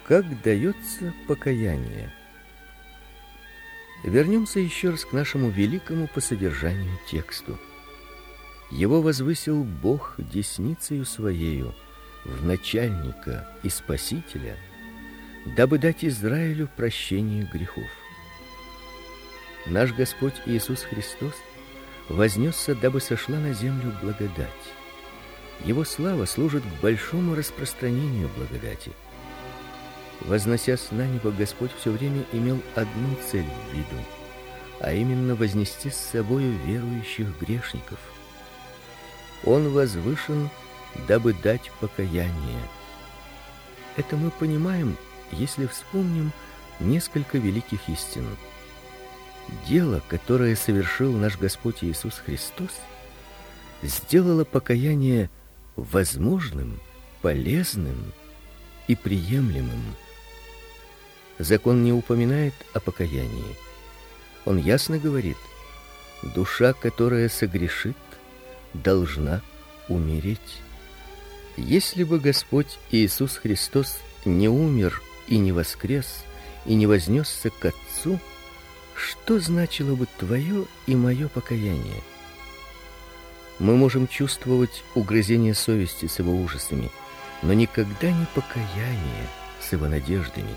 Как дается покаяние? Вернемся еще раз к нашему великому по содержанию тексту. Его возвысил Бог десницею своею в начальника и спасителя, дабы дать Израилю прощение грехов. Наш Господь Иисус Христос вознесся, дабы сошла на землю благодать. Его слава служит к большому распространению благодати. Возносясь на небо, Господь все время имел одну цель в виду, а именно вознести с собою верующих грешников. Он возвышен, дабы дать покаяние. Это мы понимаем, если вспомним несколько великих истин. Дело, которое совершил наш Господь Иисус Христос, сделало покаяние возможным, полезным и приемлемым. Закон не упоминает о покаянии. Он ясно говорит: душа, которая согрешит, должна умереть. Если бы Господь Иисус Христос не умер и не воскрес и не вознесся к Отцу, что значило бы твое и мое покаяние? Мы можем чувствовать угрызение совести с его ужасами, но никогда не покаяние с его надеждами.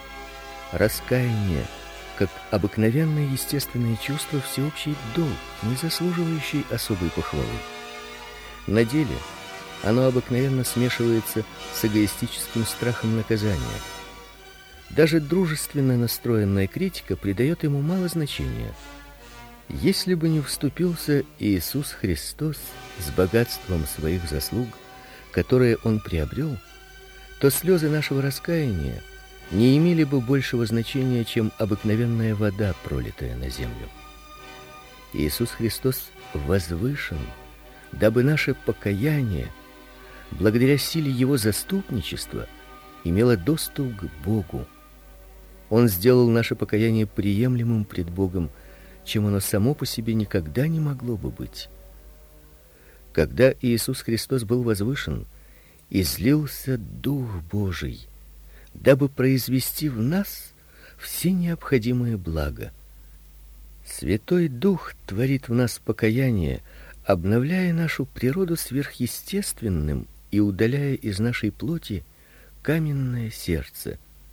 Раскаяние, как обыкновенное естественное чувство, всеобщий долг, не заслуживающий особой похвалы. На деле оно обыкновенно смешивается с эгоистическим страхом наказания. Даже дружественно настроенная критика придает ему мало значения. Если бы не вступился Иисус Христос с богатством своих заслуг, которые он приобрел, то слезы нашего раскаяния не имели бы большего значения, чем обыкновенная вода, пролитая на землю. Иисус Христос возвышен, дабы наше покаяние, благодаря силе его заступничества, имело доступ к Богу. Он сделал наше покаяние приемлемым пред Богом, чем оно само по себе никогда не могло бы быть. Когда Иисус Христос был возвышен, излился Дух Божий, дабы произвести в нас все необходимые блага. Святой Дух творит в нас покаяние, обновляя нашу природу сверхъестественным и удаляя из нашей плоти каменное сердце.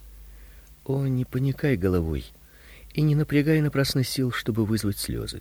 О, не поникай головой и не напрягай напрасно сил, чтобы вызвать слезы.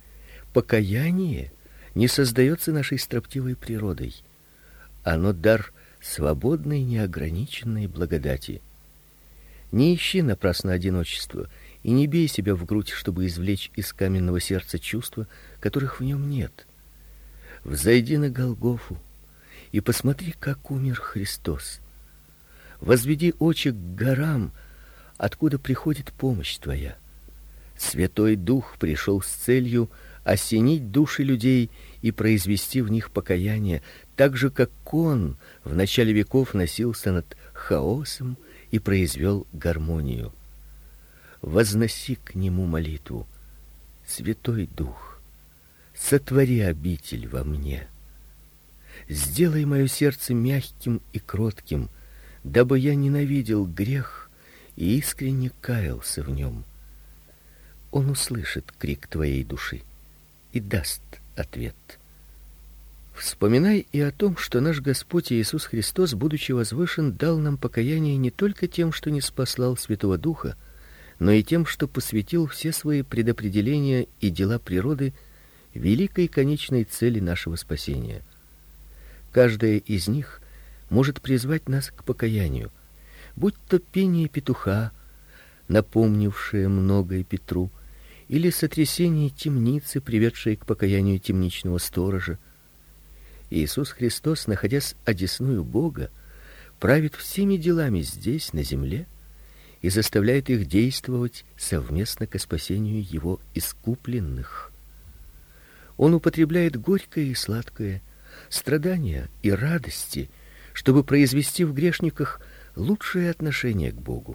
Покаяние не создается нашей строптивой природой. Оно дар свободной, неограниченной благодати. Не ищи напрасно одиночества и не бей себя в грудь, чтобы извлечь из каменного сердца чувства, которых в нем нет. Взойди на Голгофу и посмотри, как умер Христос. Возведи очи к горам, откуда приходит помощь твоя. Святой Дух пришел с целью осенить души людей и произвести в них покаяние, так же, как Он в начале веков носился над хаосом и произвел гармонию. Возноси к Нему молитву: Святой Дух, сотвори обитель во мне. Сделай мое сердце мягким и кротким, дабы я ненавидел грех и искренне каялся в нем. Он услышит крик твоей души и даст ответ. Вспоминай и о том, что наш Господь Иисус Христос, будучи возвышен, дал нам покаяние не только тем, что ниспослал Святого Духа, но и тем, что посвятил все свои предопределения и дела природы великой конечной цели нашего спасения. Каждая из них может призвать нас к покаянию, будь то пение петуха, напомнившее многое Петру, или сотрясение темницы, приведшее к покаянию темничного сторожа. Иисус Христос, находясь одесную Бога, правит всеми делами здесь, на земле, и заставляет их действовать совместно ко спасению его искупленных. Он употребляет горькое и сладкое, страдания и радости, чтобы произвести в грешниках лучшее отношение к Богу.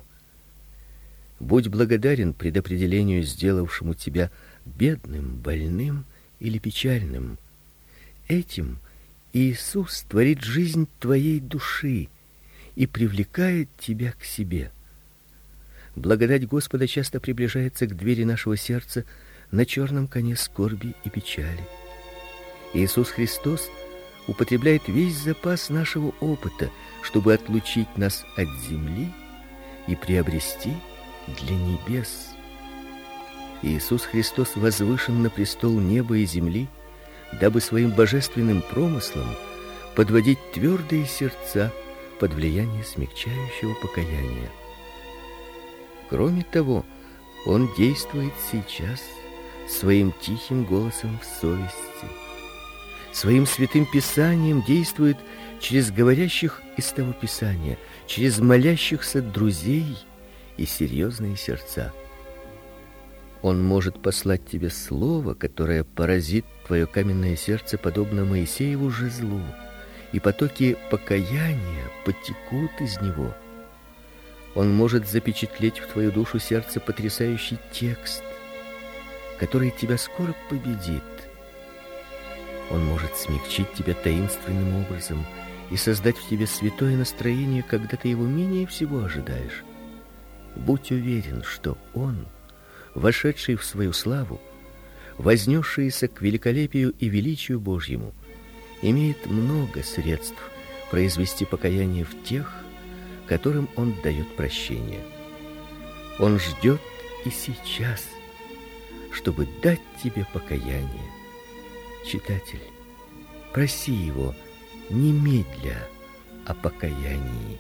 Будь благодарен предопределению, сделавшему тебя бедным, больным или печальным. Этим Иисус творит жизнь твоей души и привлекает тебя к себе. Благодать Господа часто приближается к двери нашего сердца на черном коне скорби и печали. Иисус Христос употребляет весь запас нашего опыта, чтобы отлучить нас от земли и приобрести для небес. Иисус Христос возвышен на престол неба и земли, дабы своим божественным промыслом подводить твердые сердца под влияние смягчающего покаяния. Кроме того, Он действует сейчас своим тихим голосом в совести, своим святым Писанием действует через говорящих из того Писания, через молящихся друзей и серьезные сердца. Он может послать тебе слово, которое поразит твое каменное сердце, подобно Моисееву жезлу, и потоки покаяния потекут из него. Он может запечатлеть в твою душу сердце потрясающий текст, который тебя скоро победит. Он может смягчить тебя таинственным образом и создать в тебе святое настроение, когда ты его менее всего ожидаешь. Будь уверен, что Он, вошедший в свою славу, вознесшийся к великолепию и величию Божьему, имеет много средств произвести покаяние в тех, которым Он дает прощение. Он ждет и сейчас, чтобы дать тебе покаяние. Читатель, проси Его немедля о покаянии.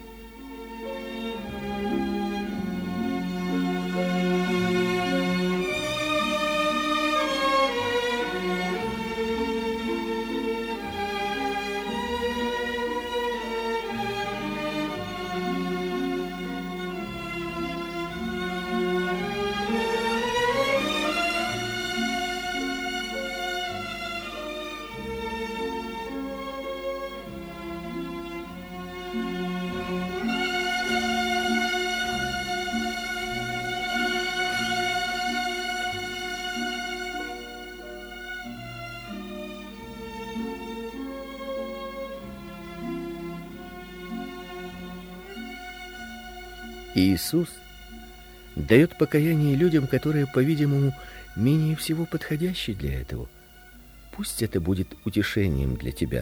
Иисус дает покаяние людям, которые, по-видимому, менее всего подходящи для этого. Пусть это будет утешением для тебя.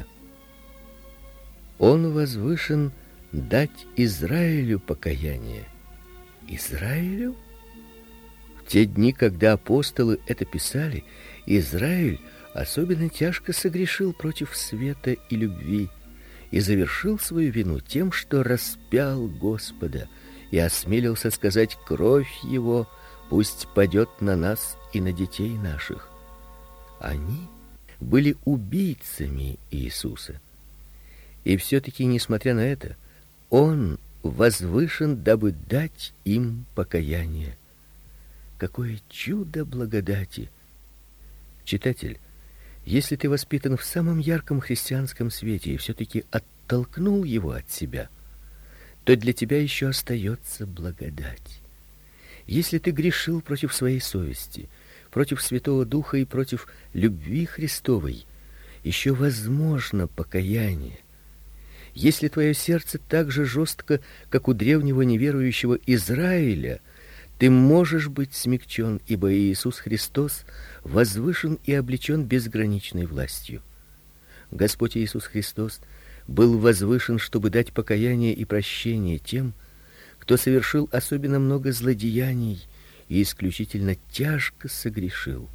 Он возвышен дать Израилю покаяние. Израилю? В те дни, когда апостолы это писали, Израиль особенно тяжко согрешил против света и любви и завершил свою вину тем, что распял Господа и осмелился сказать: кровь его пусть падет на нас и на детей наших. Они были убийцами Иисуса. И все-таки, несмотря на это, Он возвышен, дабы дать им покаяние. Какое чудо благодати! Читатель, если ты воспитан в самом ярком христианском свете и все-таки оттолкнул его от себя, то для тебя еще остается благодать. Если ты грешил против своей совести, против Святого Духа и против любви Христовой, еще возможно покаяние. Если твое сердце так же жестко, как у древнего неверующего Израиля, ты можешь быть смягчен, ибо Иисус Христос возвышен и облечен безграничной властью. Господь Иисус Христос был возвышен, чтобы дать покаяние и прощение тем, кто совершил особенно много злодеяний и исключительно тяжко согрешил.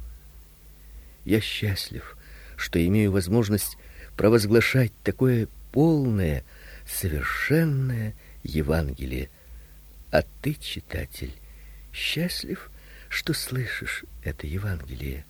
Я счастлив, что имею возможность провозглашать такое полное, совершенное Евангелие. А ты, читатель, счастлив, что слышишь это Евангелие.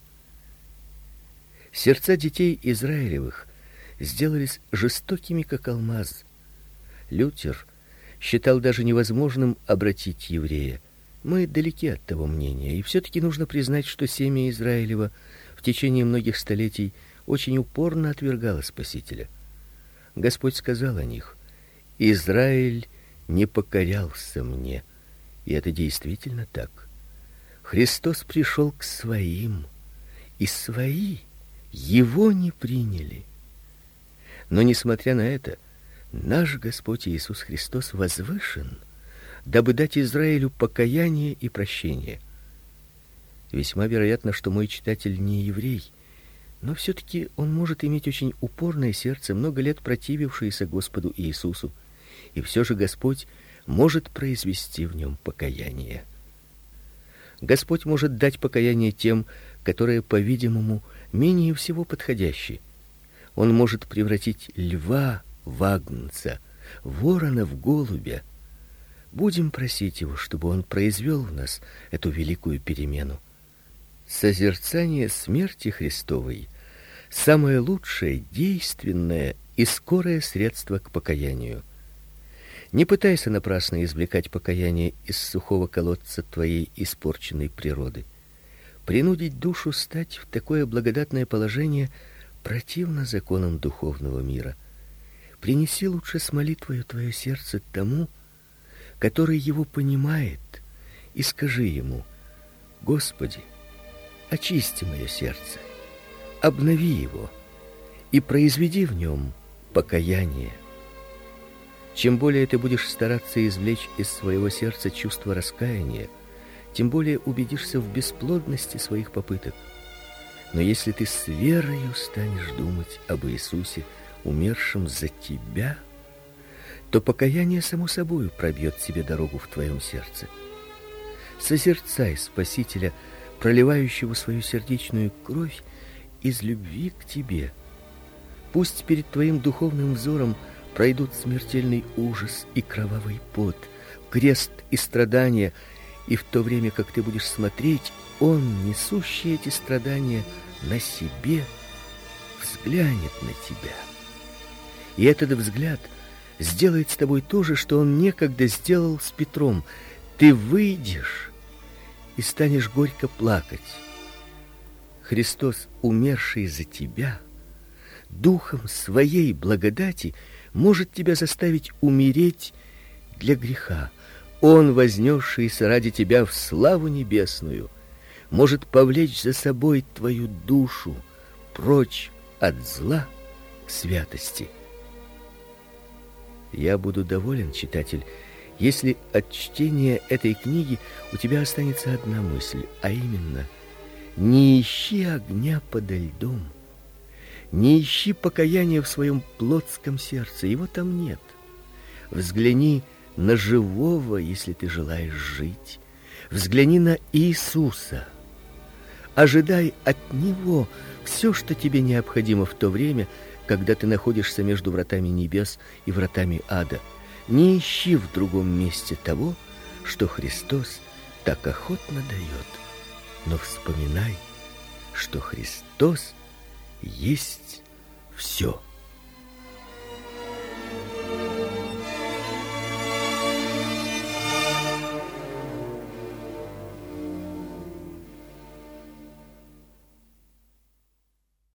Сердца детей Израилевых сделались жестокими, как алмаз. Лютер считал даже невозможным обратить еврея. Мы далеки от того мнения, и все-таки нужно признать, что семя Израилева в течение многих столетий очень упорно отвергало Спасителя. Господь сказал о них: «Израиль не покорялся мне». И это действительно так. Христос пришел к своим, и свои его не приняли. Но, несмотря на это, Наш Господь Иисус Христос возвышен, дабы дать Израилю покаяние и прощение. Весьма вероятно, что мой читатель не еврей, но все-таки он может иметь очень упорное сердце, много лет противившееся Господу Иисусу, и все же Господь может произвести в нем покаяние. Господь может дать покаяние тем, которые, по-видимому, менее всего подходящи. Он может превратить льва в агнца, ворона в голубя. Будем просить его, чтобы он произвел в нас эту великую перемену. Созерцание смерти Христовой — самое лучшее, действенное и скорое средство к покаянию. Не пытайся напрасно извлекать покаяние из сухого колодца твоей испорченной природы. Принудить душу стать в такое благодатное положение противно законам духовного мира. Принеси лучше с молитвою твое сердце тому, который его понимает, и скажи ему: Господи, очисти мое сердце, обнови его и произведи в нем покаяние. Чем более ты будешь стараться извлечь из своего сердца чувство раскаяния, тем более убедишься в бесплодности своих попыток. Но если ты с верою станешь думать об Иисусе, умершем за тебя, то покаяние само собой пробьет себе дорогу в твоем сердце. Созерцай Спасителя, проливающего свою сердечную кровь из любви к тебе. Пусть перед твоим духовным взором пройдут смертельный ужас и кровавый пот, крест и страдания, и в то время, как ты будешь смотреть, Он, несущий эти страдания на себе, взглянет на тебя. И этот взгляд сделает с тобой то же, что Он некогда сделал с Петром. Ты выйдешь и станешь горько плакать. Христос, умерший за тебя, духом своей благодати может тебя заставить умереть для греха. Он, вознесшийся ради тебя в славу небесную, может повлечь за собой твою душу прочь от зла к святости. Я буду доволен, читатель, если от чтения этой книги у тебя останется одна мысль, а именно: не ищи огня подо льдом, не ищи покаяния в своем плотском сердце, его там нет. Взгляни на живого, если ты желаешь жить. Взгляни на Иисуса. Ожидай от Него все, что тебе необходимо в то время, когда ты находишься между вратами небес и вратами ада. Не ищи в другом месте того, что Христос так охотно дает. Но вспоминай, что Христос есть все.